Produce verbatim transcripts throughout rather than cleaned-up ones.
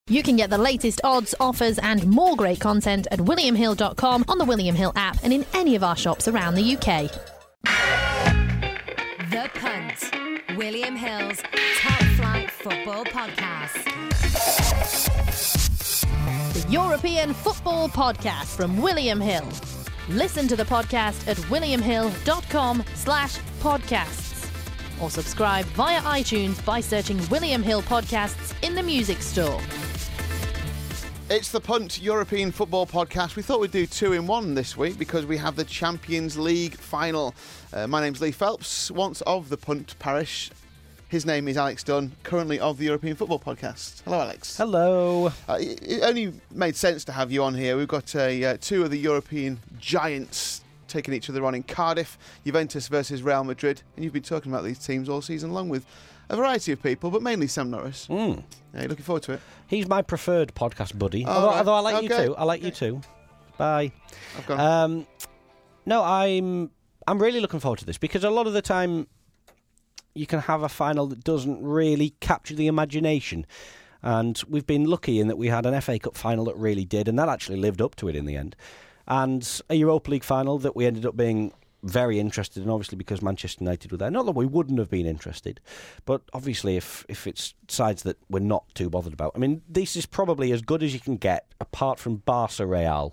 You can get the latest odds, offers and more great content at william hill dot com, on the William Hill app and in any of our shops around the U K. The Punt, William Hill's top flight football podcast. The European Football Podcast from William Hill. Listen to the podcast at william hill dot com slash podcasts. Or subscribe via iTunes by searching William Hill Podcasts in the music store. It's the Punt European Football Podcast. We thought we'd do two in one this week because we have the Champions League final. Uh, my name's Lee Phelps, once of the Punt Parish. His name is Alex Dunn, currently of the European Football Podcast. Hello, Alex. Hello. Uh, it, it only made sense to have you on here. We've got uh, uh, two of the European giants taking each other on in Cardiff, Juventus versus Real Madrid, and you've been talking about these teams all season long with a variety of people, but mainly Sam Norris. Mm. Yeah, you looking forward to it? He's my preferred podcast buddy, Oh, although, right. although I like Okay. you too. I like Okay. you too. Bye. I've gone. Um, no, I'm I'm really looking forward to this because a lot of the time you can have a final that doesn't really capture the imagination. And we've been lucky in that we had an F A Cup final that really did, and that actually lived up to it in the end. And a Europa League final that we ended up being very interested in, obviously because Manchester United were there. Not that we wouldn't have been interested, but obviously if, if it's sides that we're not too bothered about. I mean, this is probably as good as you can get, apart from Barca Real,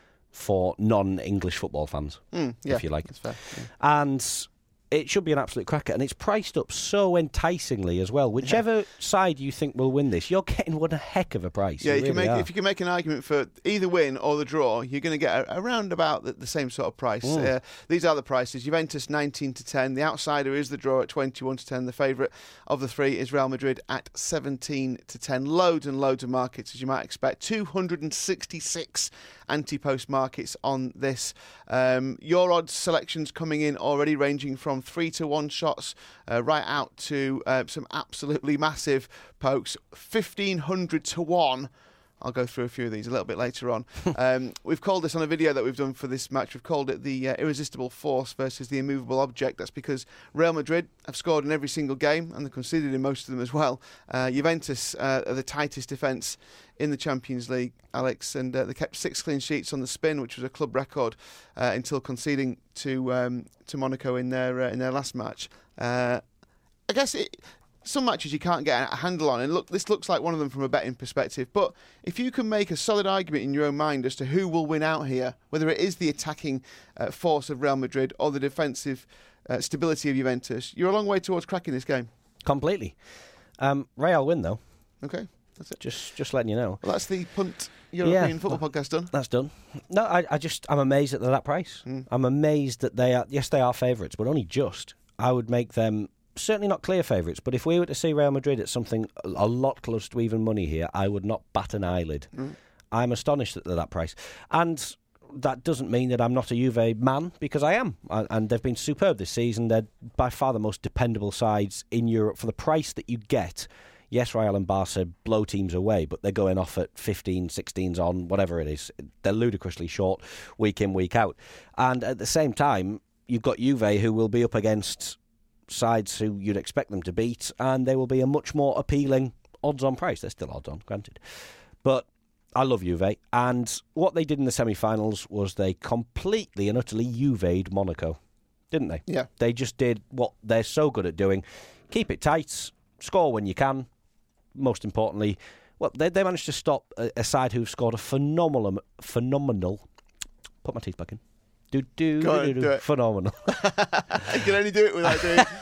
for non-English football fans, Mm, yeah, if you like. that's fair. Yeah. And it should be an absolute cracker, and it's priced up so enticingly as well. Whichever yeah. side you think will win this, you're getting one a heck of a price. Yeah, you you can really make are. if you can make an argument for either win or the draw, you're going to get a, around about the, the same sort of price. Mm. Uh, these are the prices: Juventus nineteen to ten. The outsider is the draw at twenty-one to ten. The favourite of the three is Real Madrid at seventeen to ten. Loads and loads of markets, as you might expect. two hundred sixty-six anti-post markets on this. Um, your odds selections coming in already, ranging from three to one shots uh, right out to uh, some absolutely massive pokes. fifteen hundred to one. I'll go through a few of these a little bit later on. um, we've called this on a video that we've done for this match. We've called it the uh, irresistible force versus the immovable object. That's because Real Madrid have scored in every single game and they've conceded in most of them as well. Uh, Juventus uh, are the tightest defence in the Champions League, Alex, and uh, they kept six clean sheets on the spin, which was a club record, uh, until conceding to um, to Monaco in their uh, in their last match. Uh, I guess it. Some matches you can't get a handle on, and look, this looks like one of them from a betting perspective. But if you can make a solid argument in your own mind as to who will win out here, whether it is the attacking uh, force of Real Madrid or the defensive uh, stability of Juventus, you're a long way towards cracking this game. Completely. Um, Real win, though. Okay, that's it. Just just letting you know. Well, that's the Punt European Yeah, Football well, Podcast done. That's done. No, I, I just, I'm amazed that they're that price. Mm. I'm amazed that they are, yes, they are favourites, but only just. I would make them certainly not clear favourites, but if we were to see Real Madrid at something a lot close to even money here, I would not bat an eyelid. Mm. I'm astonished that they're that price. And that doesn't mean that I'm not a Juve man, because I am. And they've been superb this season. They're by far the most dependable sides in Europe for the price that you get. Yes, Real and Barca blow teams away, but they're going off at fifteen, sixteens on, whatever it is. They're ludicrously short week in, week out. And at the same time, you've got Juve, who will be up against sides who you'd expect them to beat, and they will be a much more appealing odds-on price. They're still odds-on, granted. But I love Juve, and what they did in the semi-finals was they completely and utterly Juved Monaco, didn't they? Yeah. They just did what they're so good at doing. Keep it tight, score when you can. Most importantly, well, they, they managed to stop a, a side who've scored a phenomenal, phenomenal, put my teeth back in, Do, do, Go on, do, do, do it. Phenomenal. You can only do it without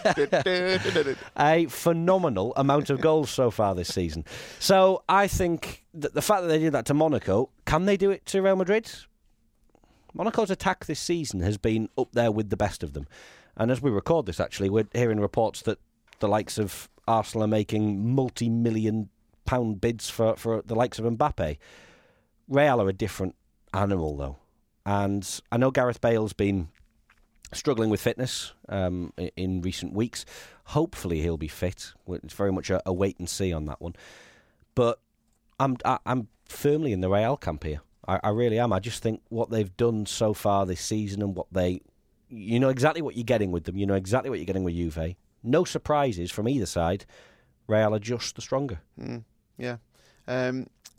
doing A phenomenal amount of goals so far this season. So I think that the fact that they did that to Monaco, can they do it to Real Madrid? Monaco's attack this season has been up there with the best of them. And as we record this, actually, we're hearing reports that the likes of Arsenal are making multi-million pound bids for, for the likes of Mbappe. Real are a different animal, though. And I know Gareth Bale's been struggling with fitness um, in recent weeks. Hopefully he'll be fit. It's very much a, a wait and see on that one. But I'm I, I'm firmly in the Real camp here. I, I really am. I just think what they've done so far this season and what they... You know exactly what you're getting with them. You know exactly what you're getting with Juve. No surprises from either side. Real are just the stronger. Mm, yeah. Um,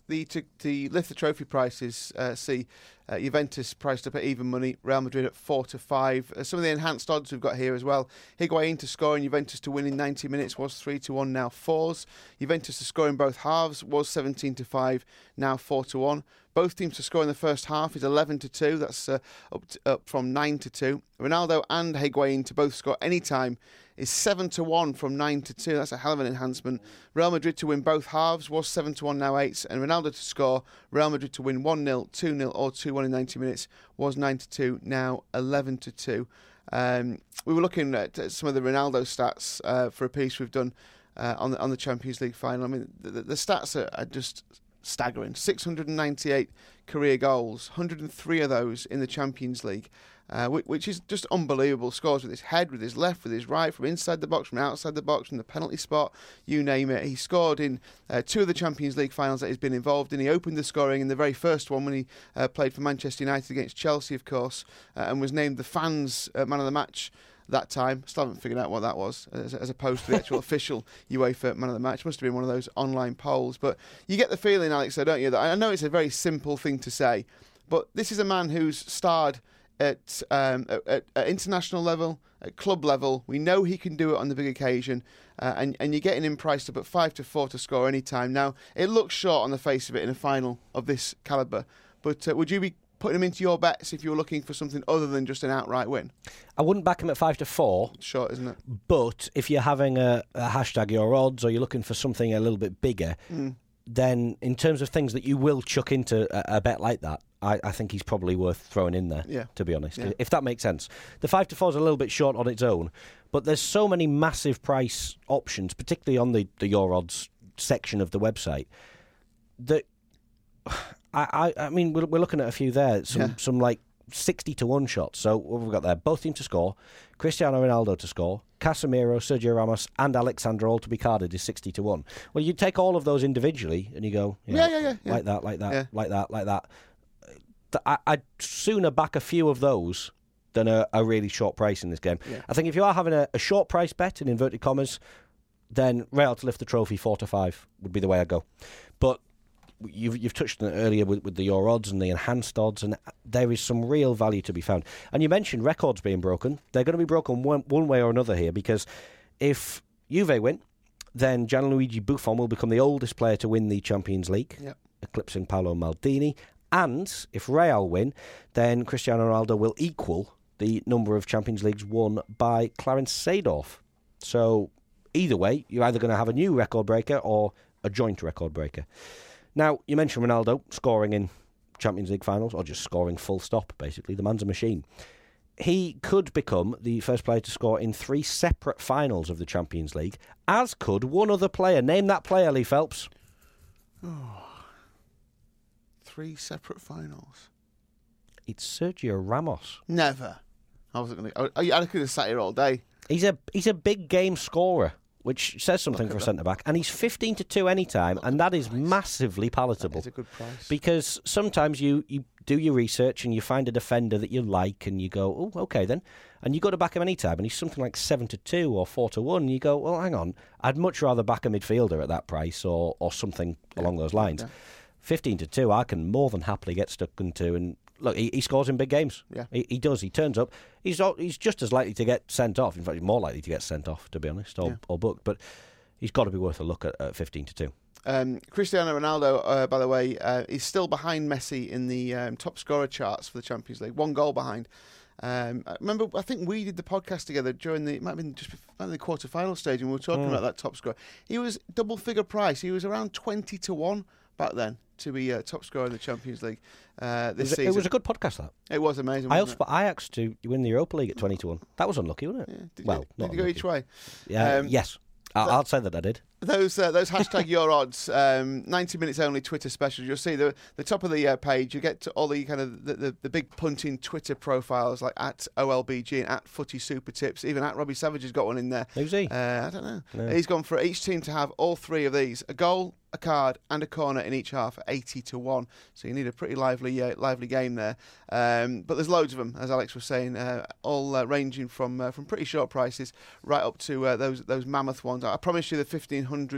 the to, to lift the trophy prices, uh, see uh, Juventus priced up at even money, Real Madrid at four to five. Uh, some of the enhanced odds we've got here as well. Higuain to score and Juventus to win in ninety minutes was three to one, now fours. Juventus to score in both halves was seventeen to five, now four to one. Both teams to score in the first half is eleven to two. That's uh, up to, up from nine to two. Ronaldo and Higuain to both score any time is seven to one from nine to two. That's a hell of an enhancement. Real Madrid to win both halves was seven to one, now eight. And Ronaldo to score, Real Madrid to win one nil, two nil or two one in ninety minutes was nine to two, now eleven to two. Um, we were looking at, at some of the Ronaldo stats uh, for a piece we've done uh, on, the, on the Champions League final. I mean, the, the stats are, are just staggering. six hundred ninety-eight career goals, one hundred three of those in the Champions League. Uh, which, which is just unbelievable. Scores with his head, with his left, with his right, from inside the box, from outside the box, from the penalty spot, you name it. He scored in uh, two of the Champions League finals that he's been involved in. He opened the scoring in the very first one when he uh, played for Manchester United against Chelsea, of course, uh, and was named the fans' uh, man of the match that time. Still haven't figured out what that was, as, as opposed to the actual official UEFA man of the match. Must have been one of those online polls. But you get the feeling, Alex, though, don't you, that I know it's a very simple thing to say, but this is a man who's starred At, um, at, at international level, at club level. We know he can do it on the big occasion, uh, and, and you're getting him priced up at five to four to score any time. Now, it looks short on the face of it in a final of this calibre, but uh, would you be putting him into your bets if you were looking for something other than just an outright win? I wouldn't back him at five to four. Short, isn't it? But if you're having a, a hashtag your odds, or you're looking for something a little bit bigger, mm. then in terms of things that you will chuck into a, a bet like that, I, I think he's probably worth throwing in there, yeah. to be honest, yeah. if that makes sense. The five to four is a little bit short on its own, but there's so many massive price options, particularly on the, the Your Odds section of the website, that I, I, I mean, we're, we're looking at a few there, some, yeah. some like sixty to one shots. So what have we got there? Both teams to score, Cristiano Ronaldo to score, Casemiro, Sergio Ramos and Alexandra all to be carded is sixty to one. Well, you take all of those individually and you go, you know, yeah, yeah, yeah, yeah. like that, like that, yeah. like that, like that. I, I'd sooner back a few of those than a, a really short price in this game. Yeah. I think if you are having a, a short price bet, in inverted commas, then Real to lift the trophy four to five would be the way I'd go. But you've, you've touched on it earlier with, with the Your Odds and the enhanced odds, and there is some real value to be found. And you mentioned records being broken. They're going to be broken one, one way or another here, because if Juve win, then Gianluigi Buffon will become the oldest player to win the Champions League, yep. eclipsing Paolo Maldini. And if Real win, then Cristiano Ronaldo will equal the number of Champions Leagues won by Clarence Seedorf. So either way, you're either going to have a new record breaker or a joint record breaker. Now, you mentioned Ronaldo scoring in Champions League finals, or just scoring full stop, basically. The man's a machine. He could become the first player to score in three separate finals of the Champions League, as could one other player. Name that player, Lee Phelps. Oh. Three separate finals. It's Sergio Ramos. Never. I wasn't going to. I, I could have sat here all day. He's a he's a big game scorer, which says something for a centre back, and he's fifteen to two any time, and that is massively palatable. That is a good price. Because sometimes you, you do your research and you find a defender that you like, and you go, oh, okay then, and you go to back him any time, and he's something like seven to two or four to one. And you go, well, hang on, I'd much rather back a midfielder at that price, or or something yeah. along those lines. Yeah. fifteen to two, I can more than happily get stuck into. And look, he, he scores in big games. Yeah, he, he does. He turns up. He's he's just as likely to get sent off. In fact, he's more likely to get sent off, to be honest, or, yeah. or booked. But he's got to be worth a look at, at fifteen to two. Um, Cristiano Ronaldo, uh, by the way, uh, is still behind Messi in the um, top scorer charts for the Champions League. One goal behind. Um, I remember, I think we did the podcast together during the, it might have been just before the quarter-final stage, and we were talking mm. about that top scorer. He was double-figure price. He was around twenty to one back then to be uh, top scorer in the Champions League uh, this it was, season. It was a good podcast, that. It was amazing. I also put Ajax to win the Europa League at twenty to one. That was unlucky, wasn't it? Yeah. Did well, you, not did you go each way? Yeah. Um, yes. I'll, I'll say that I did. Those uh, those hashtag your odds, um, ninety minutes only Twitter specials. You'll see the the top of the uh, page. You get to all the kind of the, the, the big punting Twitter profiles like at O L B G and at Footy Super Tips. Even at Robbie Savage has got one in there. Who's he? Uh, I don't know. No. He's gone for each team to have all three of these: a goal, a card, and a corner in each half, at eighty to one. So you need a pretty lively uh, lively game there. Um, but there's loads of them, as Alex was saying, uh, all uh, ranging from uh, from pretty short prices right up to uh, those those mammoth ones. I promise you, the fifteen hundred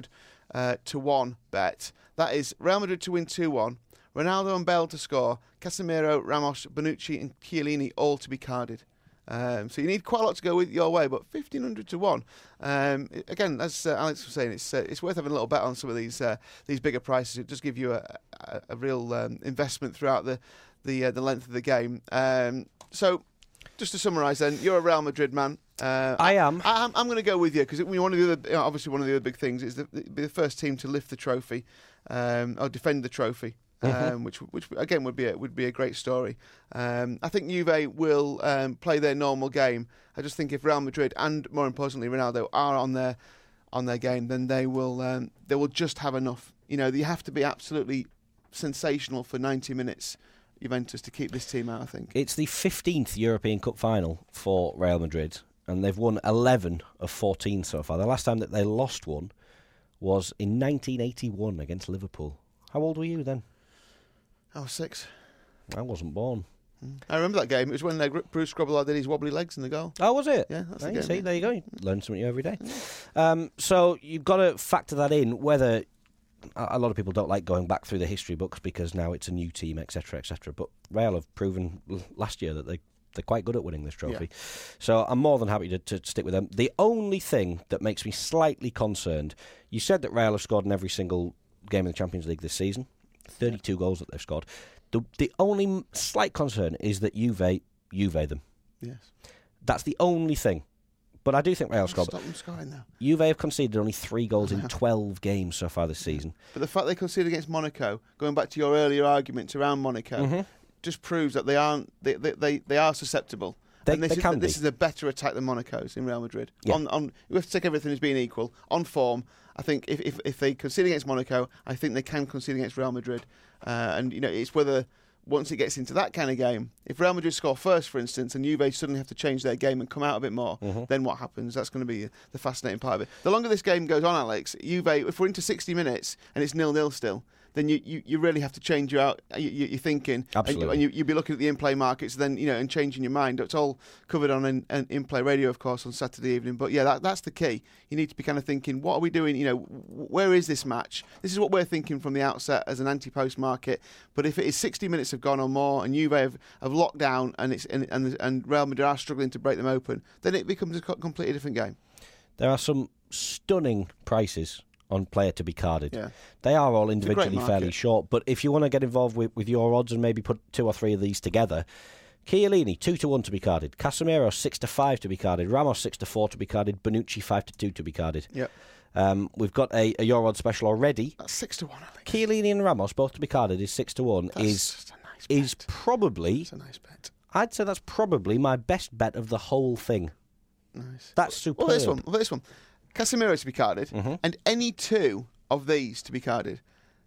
uh, to one bet. That is Real Madrid to win two one, Ronaldo and Bale to score, Casemiro, Ramos, Bonucci and Chiellini all to be carded. Um, so you need quite a lot to go with your way, but fifteen hundred to one. Um, again, as uh, Alex was saying, it's uh, it's worth having a little bet on some of these uh, these bigger prices. It does give you a, a, a real um, investment throughout the the uh, the length of the game. Um, so just to summarise, then, you're a Real Madrid man. Uh, I am. I, I'm, I'm going to go with you because one of the other, you know, obviously one of the other big things is the, be the first team to lift the trophy um, or defend the trophy. Um, which, which again would be a, would be a great story. Um, I think Juve will um, play their normal game. I just think if Real Madrid and more importantly Ronaldo are on their on their game, then they will um, they will just have enough. You know, you have to be absolutely sensational for ninety minutes, Juventus, to keep this team out. I think it's the fifteenth European Cup final for Real Madrid, and they've won eleven of fourteen so far. The last time that they lost one was in nineteen eighty-one against Liverpool. How old were you then? I was six. I wasn't born. Mm. I remember that game. It was when uh, Bruce Grobbelaar did his wobbly legs in the goal. Oh, was it? Yeah, that's there the you game. See, yeah. there you go. You learn something new every day. Um, so you've got to factor that in. Whether a, a lot of people don't like going back through the history books because now it's a new team, et cetera, et cetera. But Real have proven last year that they they're quite good at winning this trophy. Yeah. So I'm more than happy to, to stick with them. The only thing that makes me slightly concerned, you said that Real have scored in every single game in the Champions League this season. thirty-two yeah. goals that they've scored. The the only slight concern is that Juve Juve them. Yes. That's the only thing. But I do think Real scored. Stop them scoring now. Juve have conceded only three goals in twelve games so far this season. But the fact they conceded against Monaco, going back to your earlier arguments around Monaco, mm-hmm. just proves that they aren't they they, they, they are susceptible. They, and this they is, can This be. is a better attack than Monaco's in Real Madrid. Yeah. On, on, we have to take everything as being equal. On form, I think if, if, if they concede against Monaco, I think they can concede against Real Madrid. Uh, and, you know, it's whether, once it gets into that kind of game, if Real Madrid score first, for instance, and Juve suddenly have to change their game and come out a bit more, mm-hmm. then what happens? That's going to be the fascinating part of it. The longer this game goes on, Alex, Juve, if we're into sixty minutes and it's nil-nil still, then you, you, you really have to change your out you, your thinking. Absolutely. And, you, and you, you'll be looking at the in-play markets then, you know, and changing your mind. It's all covered on an, an in-play radio, of course, on Saturday evening. But yeah, that, that's the key. You need to be kind of thinking, what are we doing? You know, where is this match? This is what we're thinking from the outset as an anti-post market. But if it is sixty minutes have gone or more, and Juve have, have locked down, and it's and, and and Real Madrid are struggling to break them open, then it becomes a completely different game. There are some stunning prices on player to be carded. Yeah. They are all individually fairly short, but if you want to get involved with, with your odds and maybe put two or three of these together, Chiellini two to one to be carded, Casemiro six to five to be carded, Ramos six to four to be carded, Bonucci five to two to be carded. Yep. Um, we've got a, a your odds special already. That's six to one. I think. Chiellini and Ramos both to be carded is six to one. That's is a nice is bet. probably. That's a nice bet. I'd say that's probably my best bet of the whole thing. Nice. That's superb. Well, this one. Well, this one. Casemiro to be carded, mm-hmm. and any two of these to be carded.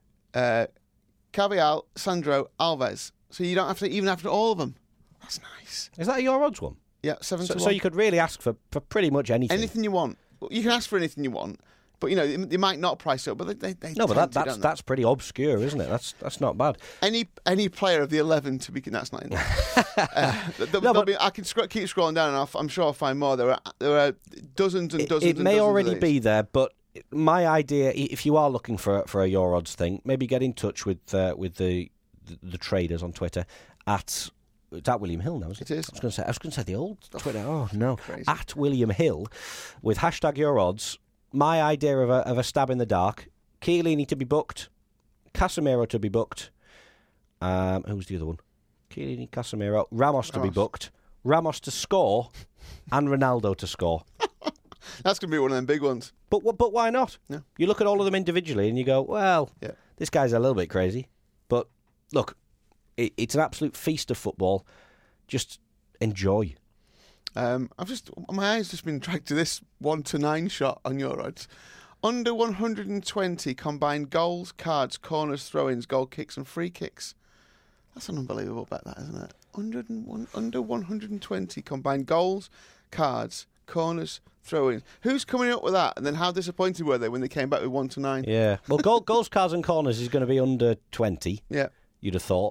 Uh, Carvajal, Sandro, Alves. So you don't have to even after all of them. That's nice. Is that a your odds one? Yeah, seven so, to so one. you could really ask for, for pretty much anything. Anything you want. You can ask for anything you want, but you know they might not price it up. But they, they no, but that, to, that's that's pretty obscure, isn't it? That's that's not bad. Any any player of the eleven to be that's not enough. uh, there, no, but be, I can sc- keep scrolling down, and I'll, I'm sure I'll find more. There are there are dozens and dozens. It, it and may dozens already of these. be there, but my idea, if you are looking for for a your odds thing, maybe get in touch with uh, with the, the the traders on Twitter at. It's at William Hill now, is it? It is. I was going to say. I was going to say the old Twitter. Oh no, Crazy. At William Hill, with hashtag your odds. My idea of a of a stab in the dark: Chiellini to be booked, Casemiro to be booked. Um, who's the other one? Chiellini, Casemiro, Ramos to Ramos. be booked, Ramos to score, and Ronaldo to score. That's going to be one of them big ones. But but why not? Yeah. You look at all of them individually and you go, well, yeah. this guy's a little bit crazy. But look, it, it's an absolute feast of football. Just enjoy. Um, I've just my eyes just been dragged to this one to nine shot on your odds. Under one hundred twenty combined goals, cards, corners, throw-ins, goal kicks, and free kicks. That's an unbelievable bet, that isn't it? one oh one, under one hundred twenty combined goals, cards, corners, throw-ins. Who's coming up with that? And then how disappointed were they when they came back with one to nine? Yeah. Well, goal, goals, cards, and corners is going to be under twenty. Yeah. You'd have thought.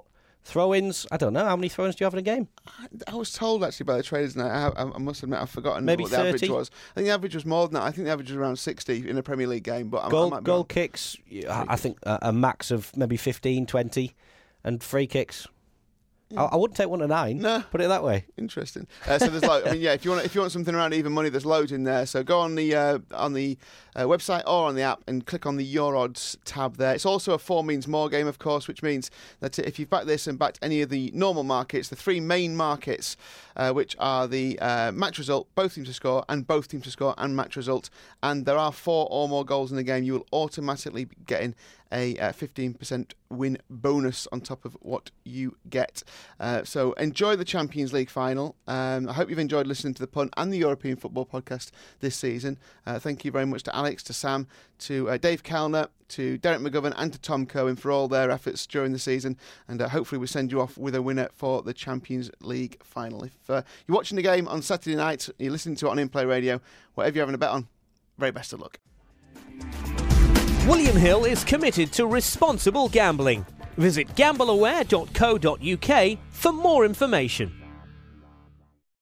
Throw-ins, I don't know. How many throw-ins do you have in a game? I, I was told, actually, by the traders, and I, I, I must admit I've forgotten Maybe what the thirty? average was. I think the average was more than that. I think the average was around sixty in a Premier League game. But I, goal I might be goal wrong. kicks, I I think a, a max of maybe fifteen, twenty, and free kicks. I, I wouldn't take one to nine. No. Put it that way. Interesting. Uh, so there's like, I mean, yeah. If you want, if you want something around even money, there's loads in there. So go on the uh, on the uh, website or on the app and click on the Your Odds tab there. It's also a four means more game, of course, which means that if you've backed this and backed any of the normal markets, the three main markets, uh, which are the uh, match result, both teams to score, and both teams to score, and match result, and there are four or more goals in the game, you will automatically be getting a uh, fifteen percent win bonus on top of what you get. Uh, so enjoy the Champions League final. Um, I hope you've enjoyed listening to the Punt and the European Football Podcast this season. Uh, thank you very much to Alex, to Sam, to uh, Dave Kellner, to Derek McGovern and to Tom Cohen for all their efforts during the season, and uh, hopefully we send you off with a winner for the Champions League final. If uh, you're watching the game on Saturday night, you're listening to it on In Play Radio, whatever you're having a bet on, very best of luck. William Hill is committed to responsible gambling. Visit gamble aware dot co dot uk for more information.